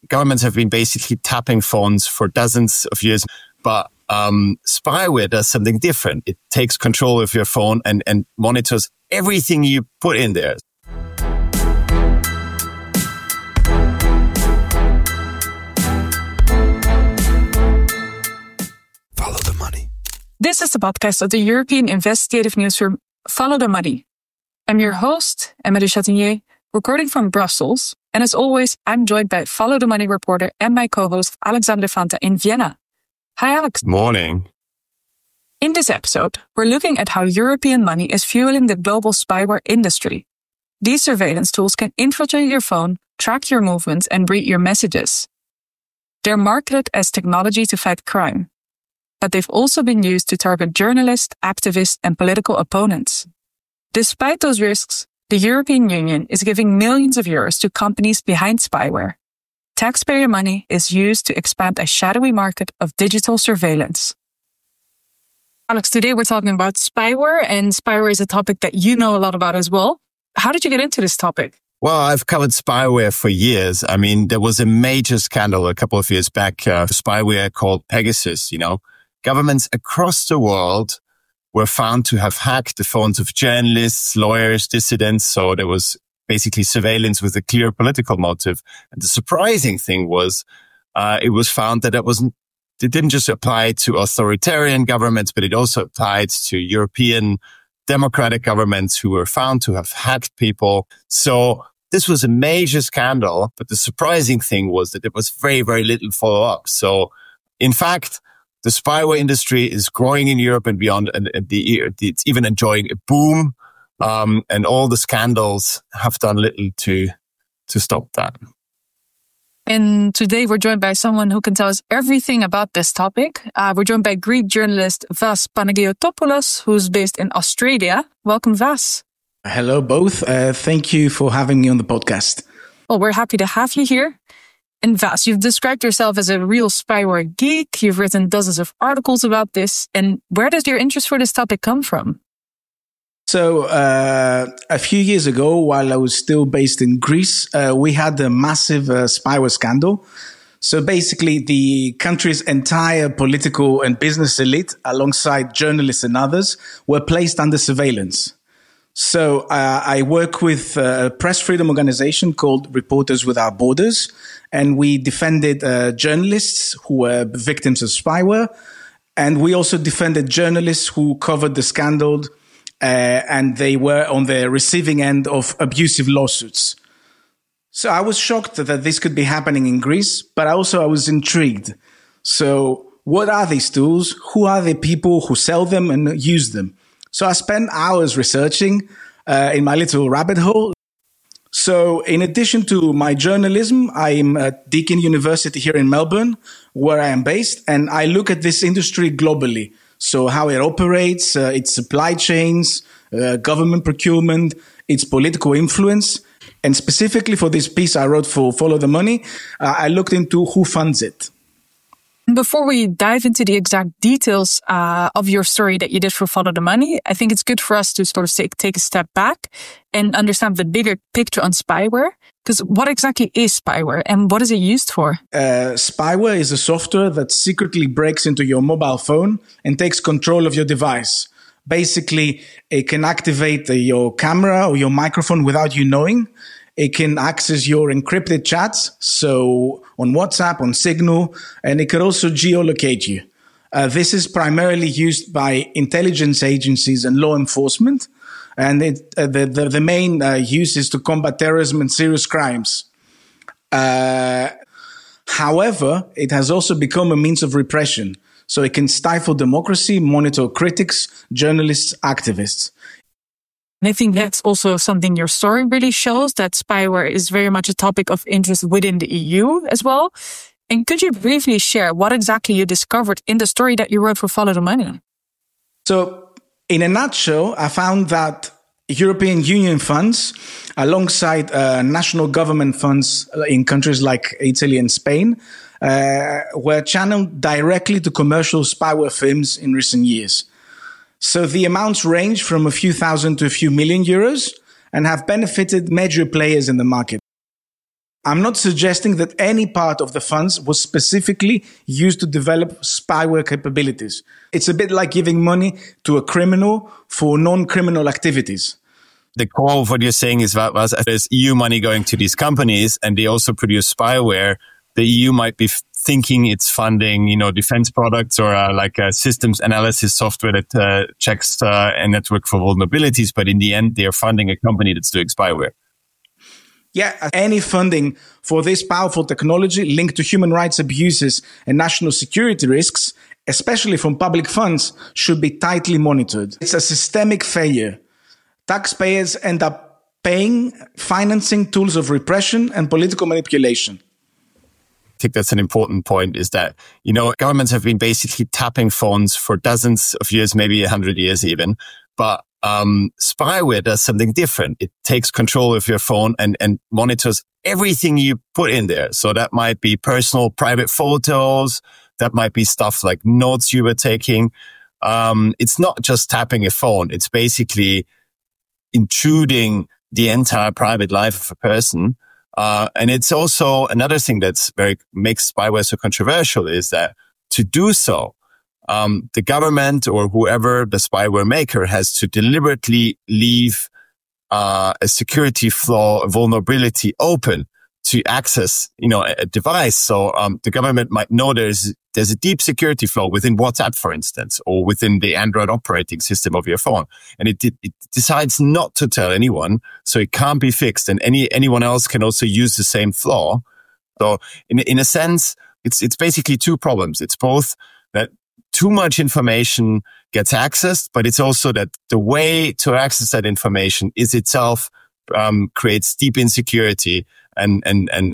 governments have been basically tapping phones for dozens of years, but spyware does something different. It takes control of your phone and monitors everything you put in there. Follow the money. This is the podcast of the European investigative newsroom Follow the Money. I'm your host, Emma de Chatinier, recording from Brussels. And as always, I'm joined by Follow the Money reporter and my co-host Alexander Fanta in Vienna. Hi, Alex. Morning. In this episode, we're looking at how European money is fueling the global spyware industry. These surveillance tools can infiltrate your phone, track your movements, and read your messages. They're marketed as technology to fight crime, but they've also been used to target journalists, activists, and political opponents. Despite those risks, the European Union is giving millions of euros to companies behind spyware. Taxpayer money is used to expand a shadowy market of digital surveillance. Alex, today we're talking about spyware, and spyware is a topic that you know a lot about as well. How did you get into this topic? Well, I've covered spyware for years. I mean, there was a major scandal a couple of years back, spyware called Pegasus. Governments across the world were found to have hacked the phones of journalists, lawyers, dissidents. So there was basically surveillance with a clear political motive. And the surprising thing was, it was found that it didn't just apply to authoritarian governments, but it also applied to European democratic governments who were found to have hacked people. So this was a major scandal. But the surprising thing was that there was very, very little follow-up. So in fact, the spyware industry is growing in Europe and beyond, and it's even enjoying a boom. And all the scandals have done little to stop that. And today we're joined by someone who can tell us everything about this topic. We're joined by Greek journalist Vas Panagiotopoulos, who's based in Australia. Welcome, Vas. Hello, both. Thank you for having me on the podcast. Well, we're happy to have you here. And Vas, you've described yourself as a real spyware geek. You've written dozens of articles about this. And where does your interest for this topic come from? So a few years ago, while I was still based in Greece, we had a massive spyware scandal. So basically, the country's entire political and business elite, alongside journalists and others, were placed under surveillance. So I work with a press freedom organization called Reporters Without Borders, and we defended journalists who were victims of spyware. And we also defended journalists who covered the scandal, and they were on the receiving end of abusive lawsuits. So I was shocked that this could be happening in Greece, but I was intrigued. So what are these tools? Who are the people who sell them and use them? So I spent hours researching in my little rabbit hole. So in addition to my journalism, I'm at Deakin University here in Melbourne, where I am based, and I look at this industry globally. So how it operates, its supply chains, government procurement, its political influence. And specifically for this piece I wrote for Follow the Money, I looked into who funds it. Before we dive into the exact details of your story that you did for Follow the Money, I think it's good for us to sort of take a step back and understand the bigger picture on spyware. Because what exactly is spyware and what is it used for? Spyware is a software that secretly breaks into your mobile phone and takes control of your device. Basically, it can activate your camera or your microphone without you knowing. It can access your encrypted chats, so on WhatsApp, on Signal, and it could also geolocate you. This is primarily used by intelligence agencies and law enforcement, and the main use is to combat terrorism and serious crimes. However, it has also become a means of repression, so it can stifle democracy, monitor critics, journalists, activists. And I think that's also something your story really shows, that spyware is very much a topic of interest within the EU as well. And could you briefly share what exactly you discovered in the story that you wrote for Follow the Money? So in a nutshell, I found that European Union funds, alongside national government funds in countries like Italy and Spain, were channeled directly to commercial spyware firms in recent years. So the amounts range from a few thousand to a few million euros and have benefited major players in the market. I'm not suggesting that any part of the funds was specifically used to develop spyware capabilities. It's a bit like giving money to a criminal for non-criminal activities. The core of what you're saying is that there's EU money going to these companies and they also produce spyware. The EU might be thinking it's funding, defense products or like a systems analysis software that checks a network for vulnerabilities. But in the end, they're funding a company that's doing spyware. Yeah, any funding for this powerful technology linked to human rights abuses and national security risks, especially from public funds, should be tightly monitored. It's a systemic failure. Taxpayers end up financing tools of repression and political manipulation. I think that's an important point is that, governments have been basically tapping phones for dozens of years, maybe 100 years even. But spyware does something different. It takes control of your phone and monitors everything you put in there. So that might be personal, private photos. That might be stuff like notes you were taking. It's not just tapping a phone. It's basically intruding the entire private life of a person. And it's also another thing that's makes spyware so controversial is that to do so, the government or whoever the spyware maker has to deliberately leave a security flaw, a vulnerability open to access, a device. So the government might know there's a deep security flaw within WhatsApp, for instance, or within the Android operating system of your phone, and it decides not to tell anyone, so it can't be fixed, and anyone else can also use the same flaw. So in a sense, it's basically two problems. It's both that too much information gets accessed, but it's also that the way to access that information is itself creates deep insecurity and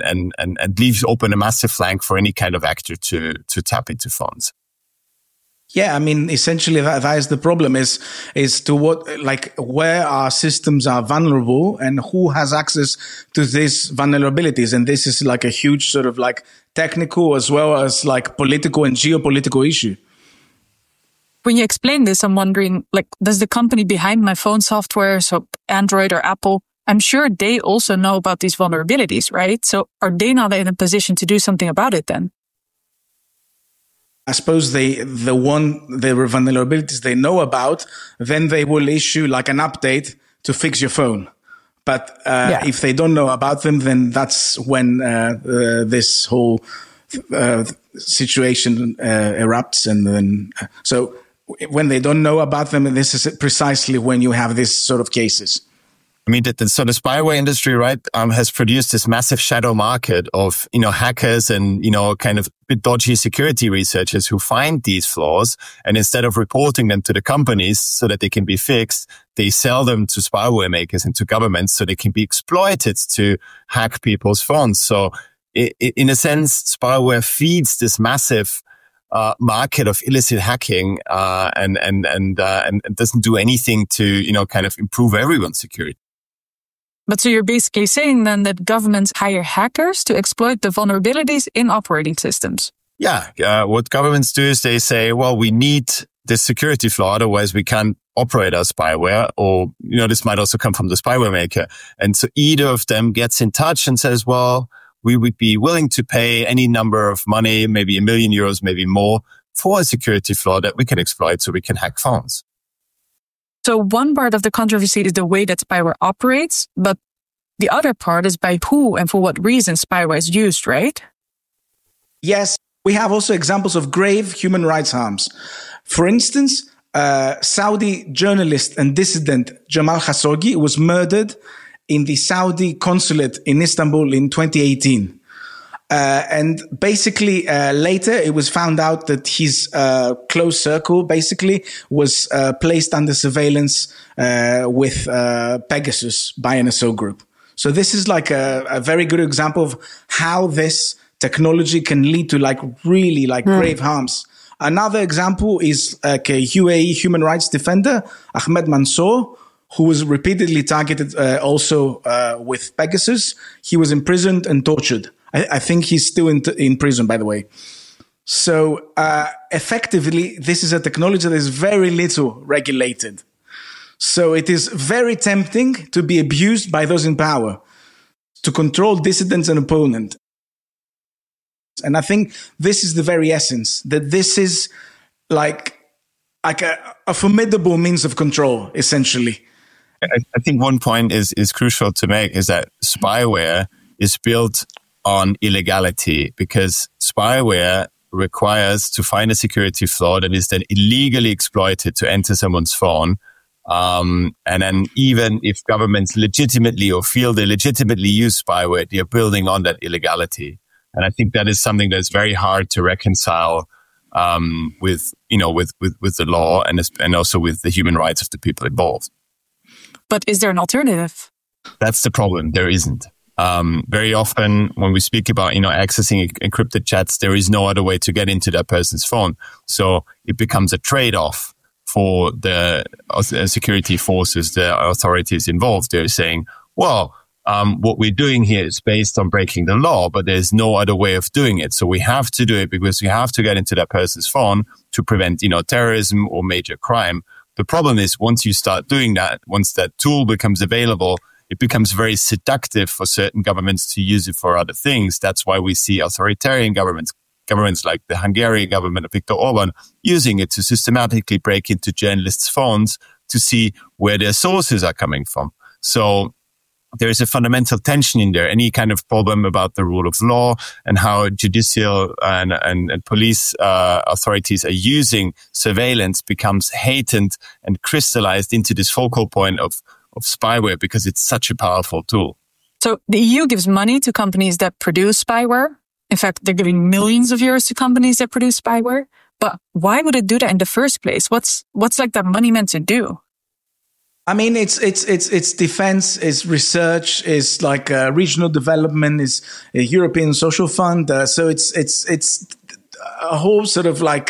leaves open a massive flank for any kind of actor to tap into phones. Yeah, I mean, essentially that is the problem is to where our systems are vulnerable and who has access to these vulnerabilities. And this is like a huge sort of like technical as well as like political and geopolitical issue. When you explain this, I'm wondering, does the company behind my phone software, so Android or Apple, I'm sure they also know about these vulnerabilities, right? So are they not in a position to do something about it then? I suppose the vulnerabilities they know about, then they will issue like an update to fix your phone. But if they don't know about them, then that's when this whole situation erupts. And then so when they don't know about them, this is precisely when you have this sort of cases. I mean, the spyware industry, right, has produced this massive shadow market of, hackers and, kind of bit dodgy security researchers who find these flaws. And instead of reporting them to the companies so that they can be fixed, they sell them to spyware makers and to governments so they can be exploited to hack people's phones. So in a sense, spyware feeds this massive market of illicit hacking, and doesn't do anything to, kind of improve everyone's security. But so you're basically saying then that governments hire hackers to exploit the vulnerabilities in operating systems? Yeah. What governments do is they say, well, we need this security flaw, otherwise we can't operate our spyware. Or, this might also come from the spyware maker. And so either of them gets in touch and says, well, we would be willing to pay any number of money, maybe €1 million, maybe more, for a security flaw that we can exploit so we can hack phones. So one part of the controversy is the way that spyware operates, but the other part is by who and for what reason spyware is used, right? Yes, we have also examples of grave human rights harms. For instance, Saudi journalist and dissident Jamal Khashoggi was murdered in the Saudi consulate in Istanbul in 2018. And basically, later it was found out that his close circle basically was placed under surveillance with Pegasus by NSO Group. So this is like a very good example of how this technology can lead to really grave harms. Another example is a UAE human rights defender, Ahmed Mansour, who was repeatedly targeted also with Pegasus. He was imprisoned and tortured. I think he's still in prison, by the way. So effectively, this is a technology that is very little regulated. So it is very tempting to be abused by those in power to control dissidents and opponents. And I think this is the very essence, that this is like a formidable means of control, essentially. I think one point is crucial to make is that spyware is built on illegality, because spyware requires to find a security flaw that is then illegally exploited to enter someone's phone. And then even if governments legitimately or feel they legitimately use spyware, they are building on that illegality. And I think that is something that's very hard to reconcile with the law and also with the human rights of the people involved. But is there an alternative? That's the problem. There isn't. Very often when we speak about, accessing encrypted chats, there is no other way to get into that person's phone. So it becomes a trade-off for the security forces, the authorities involved. They're saying, well, what we're doing here is based on breaking the law, but there's no other way of doing it. So we have to do it because we have to get into that person's phone to prevent, terrorism or major crime. The problem is once you start doing that, once that tool becomes available, it becomes very seductive for certain governments to use it for other things. That's why we see authoritarian governments like the Hungarian government of Viktor Orban, using it to systematically break into journalists' phones to see where their sources are coming from. So there is a fundamental tension in there. Any kind of problem about the rule of law and how judicial and police authorities are using surveillance becomes heightened and crystallized into this focal point of spyware, because it's such a powerful tool. So the EU gives money to companies that produce spyware. In fact, they're giving millions of euros to companies that produce spyware. But why would it do that in the first place? What's like that money meant to do? I mean, it's defense, it's research, it's like regional development, is a European Social Fund. So it's a whole sort of like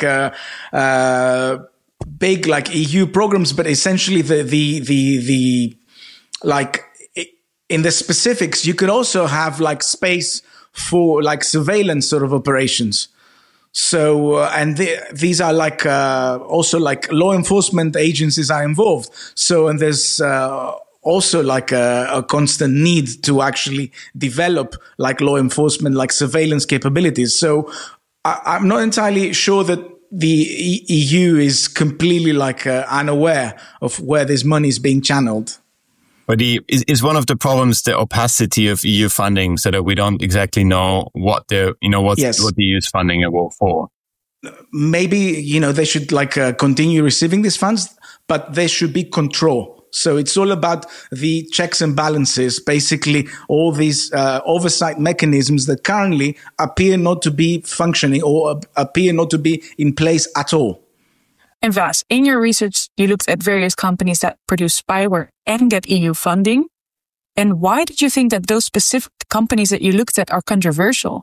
big like EU programs, but essentially the like in the specifics, you could also have like space for like surveillance sort of operations. So, and these are like, also like law enforcement agencies are involved. So, and there's, also like a constant need to actually develop like law enforcement, like surveillance capabilities. So I'm not entirely sure that the EU is completely like, unaware of where this money is being channeled. But is one of the problems the opacity of EU funding, so that we don't exactly know what the EU's funding it will for? Maybe, they should like continue receiving these funds, but there should be control. So it's all about the checks and balances, basically all these oversight mechanisms that currently appear not to be functioning or appear not to be in place at all. And Vas, in your research, you looked at various companies that produce spyware and get EU funding. And why did you think that those specific companies that you looked at are controversial?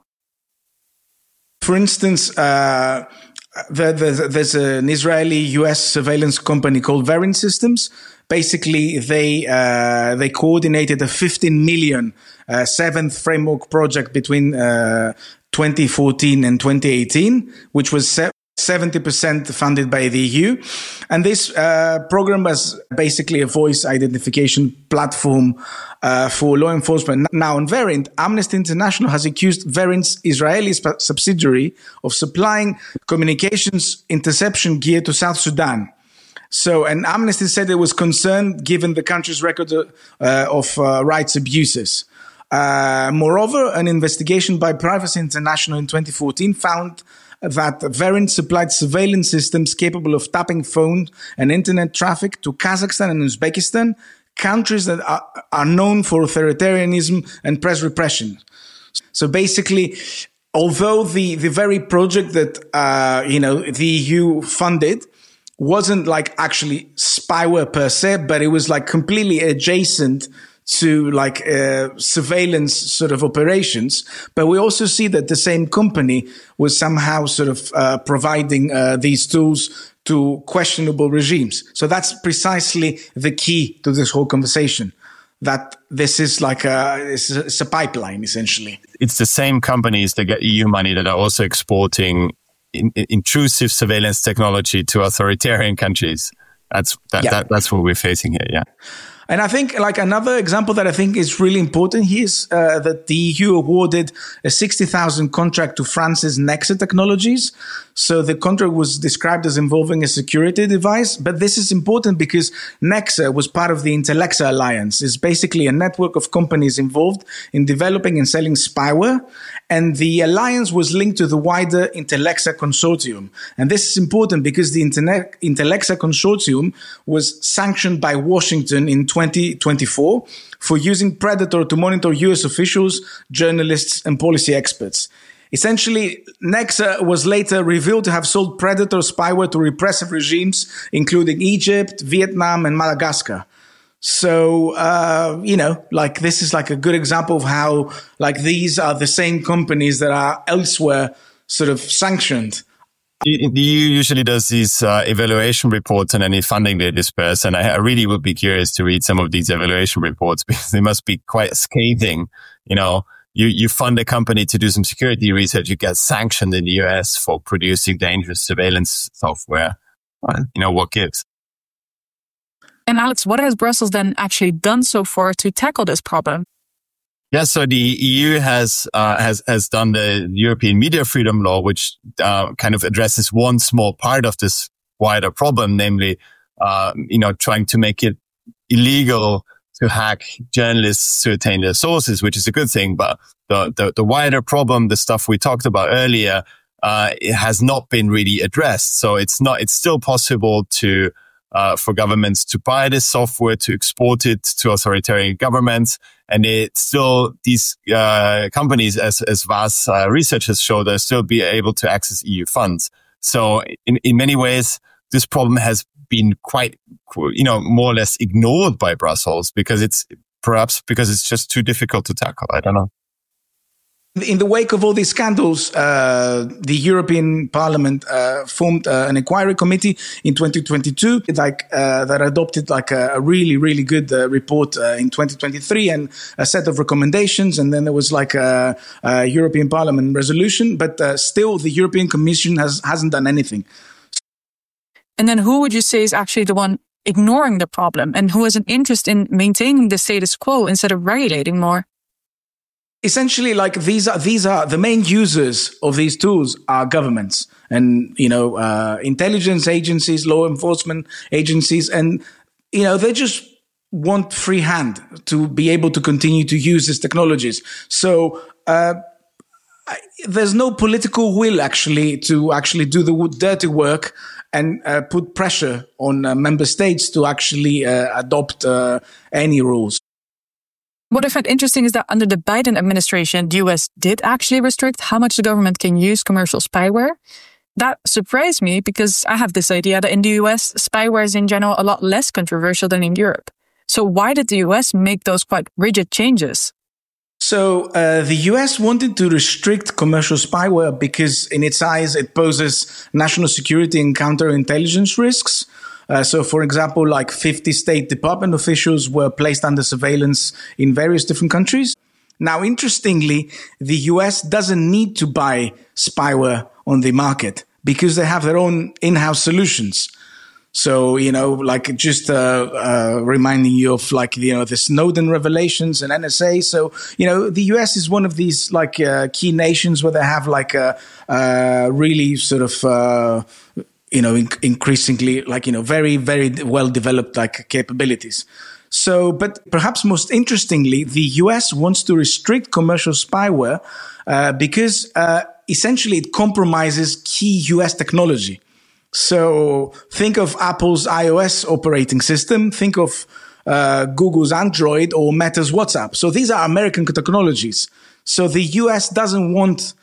For instance, there's an Israeli-US surveillance company called Verin Systems. Basically, they coordinated a 15 million seventh framework project between 2014 and 2018, which was 70% funded by the EU. And this program was basically a voice identification platform for law enforcement. Now, on Verin, Amnesty International has accused Verin's Israeli subsidiary of supplying communications interception gear to South Sudan. So, and Amnesty said it was concerned given the country's record of rights abuses. Moreover, an investigation by Privacy International in 2014 found that Verin supplied surveillance systems capable of tapping phone and internet traffic to Kazakhstan and Uzbekistan, countries that are known for authoritarianism and press repression. So basically, although the very project that, the EU funded wasn't like actually spyware per se, but it was like completely adjacent to like surveillance sort of operations. But we also see that the same company was somehow sort of providing these tools to questionable regimes. So that's precisely the key to this whole conversation, that this is like it's a pipeline, essentially. It's the same companies that get EU money that are also exporting intrusive surveillance technology to authoritarian countries. That's what we're facing here, yeah. And I think like another example that I think is really important here is that the EU awarded a 60,000 contract to France's Nexa Technologies. So the contract was described as involving a security device. But this is important because Nexa was part of the Intellexa Alliance. It's basically a network of companies involved in developing and selling spyware. And the alliance was linked to the wider Intellexa consortium. And this is important because the Intellexa consortium was sanctioned by Washington in 2024 for using Predator to monitor US officials, journalists, and policy experts. Essentially, Nexa was later revealed to have sold Predator spyware to repressive regimes, including Egypt, Vietnam, and Madagascar. So, like this is like a good example of how like these are the same companies that are elsewhere sort of sanctioned. The EU usually does these evaluation reports and any funding they disperse. And I really would be curious to read some of these evaluation reports because they must be quite scathing. You know, you fund a company to do some security research, you get sanctioned in the US for producing dangerous surveillance software. What gives? And Alex, what has Brussels then actually done so far to tackle this problem? Yeah, so the EU has done the European Media Freedom Law, which kind of addresses one small part of this wider problem, namely, trying to make it illegal to hack journalists to attain their sources, which is a good thing. But the wider problem, the stuff we talked about earlier, it has not been really addressed. So it's still possible for governments to buy this software, to export it to authoritarian governments. And it's still, these companies, as VAS research has shown, they'll still be able to access EU funds. So in many ways, this problem has been quite, more or less ignored by Brussels because it's just too difficult to tackle. I don't know. In the wake of all these scandals, the European Parliament formed an inquiry committee in 2022, that adopted a really, really good report in 2023 and a set of recommendations. And then there was a European Parliament resolution, but still the European Commission hasn't done anything. And then who would you say is actually the one ignoring the problem and who has an interest in maintaining the status quo instead of regulating more? Essentially, these are the main users of these tools are governments and, intelligence agencies, law enforcement agencies. And, they just want free hand to be able to continue to use these technologies. So, there's no political will to do the dirty work and put pressure on member states to actually adopt any rules. What I find interesting is that under the Biden administration, the US did actually restrict how much the government can use commercial spyware. That surprised me because I have this idea that in the US, spyware is in general a lot less controversial than in Europe. So why did the US make those quite rigid changes? So the US wanted to restrict commercial spyware because in its eyes, it poses national security and counterintelligence risks. So, for example, 50 State Department officials were placed under surveillance in various different countries. Now, interestingly, the US doesn't need to buy spyware on the market because they have their own in-house solutions. So, just reminding you of the Snowden revelations and NSA. So, the US is one of these key nations where they have really sort of increasingly very, very well developed capabilities. So, but perhaps most interestingly, the US wants to restrict commercial spyware because essentially it compromises key US technology. So think of Apple's iOS operating system, think of Google's Android or Meta's WhatsApp. So these are American technologies. So the US doesn't want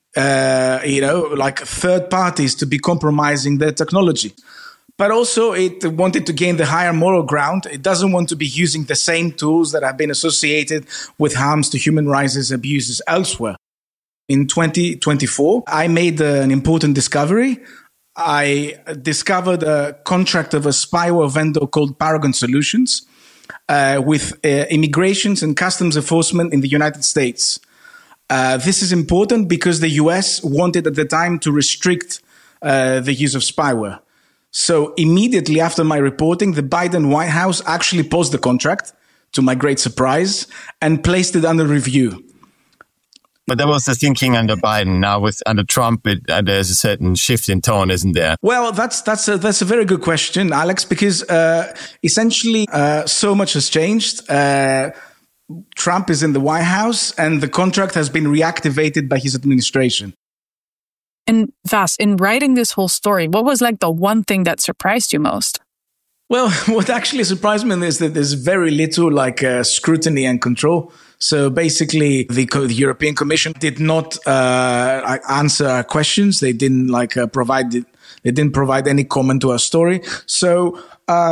third parties to be compromising their technology. But also it wanted to gain the higher moral ground. It doesn't want to be using the same tools that have been associated with harms to human rights and abuses elsewhere. In 2024, I made an important discovery. I discovered a contract of a spyware vendor called Paragon Solutions with immigrations and customs enforcement in the United States. This is important because the US wanted at the time to restrict the use of spyware. So immediately after my reporting, the Biden White House actually paused the contract, to my great surprise, and placed it under review. But that was the thinking under Biden. Now under Trump, there's a certain shift in tone, isn't there? Well, that's a very good question, Alex, because essentially so much has changed. Trump is in the White House, and the contract has been reactivated by his administration. And Vas, in writing this whole story, what was like the one thing that surprised you most? Well, what actually surprised me is that there's very little scrutiny and control. So basically, the European Commission did not answer our questions. They didn't provide any comment to our story. So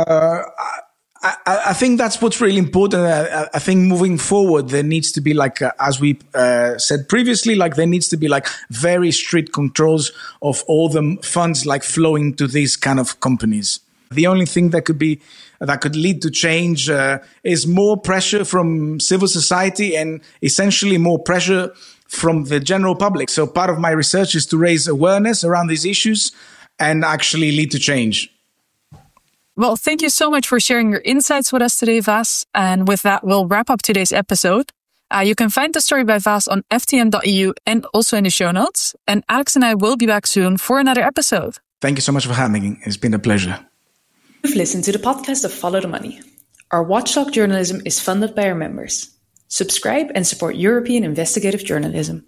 I think that's what's really important. I think moving forward, there needs to be as we said previously, there needs to be very strict controls of all the funds flowing to these kind of companies. The only thing that could lead to change is more pressure from civil society and essentially more pressure from the general public. So part of my research is to raise awareness around these issues and actually lead to change. Well, thank you so much for sharing your insights with us today, Vas. And with that, we'll wrap up today's episode. You can find the story by Vas on ftm.eu and also in the show notes. And Alex and I will be back soon for another episode. Thank you so much for having me. It's been a pleasure. You've listened to the podcast of Follow the Money. Our Watchdog journalism is funded by our members. Subscribe and support European investigative journalism.